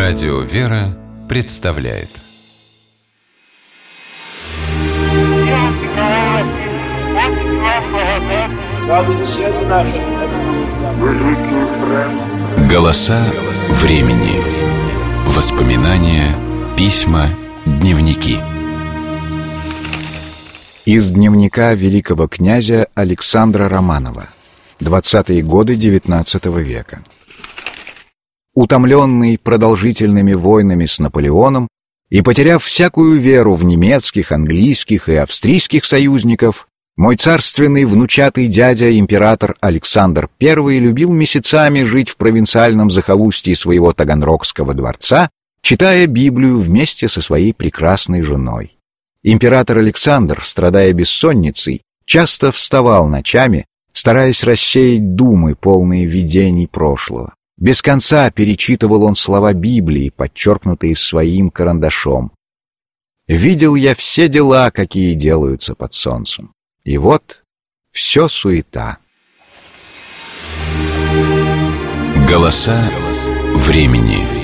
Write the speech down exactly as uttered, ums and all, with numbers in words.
Радио «Вера» представляет. Голоса времени. Воспоминания, письма, дневники. Из дневника великого князя Александра Романова. Двадцатые годы девятнадцатого века. Утомленный продолжительными войнами с Наполеоном и потеряв всякую веру в немецких, английских и австрийских союзников, мой царственный внучатый дядя император Александр Первый любил месяцами жить в провинциальном захолустье своего Таганрогского дворца, читая Библию вместе со своей прекрасной женой. Император Александр, страдая бессонницей, часто вставал ночами, стараясь рассеять думы, полные видений прошлого. Без конца перечитывал он слова Библии, подчеркнутые своим карандашом. «Видел я все дела, какие делаются под солнцем. И вот все суета». Голоса времени.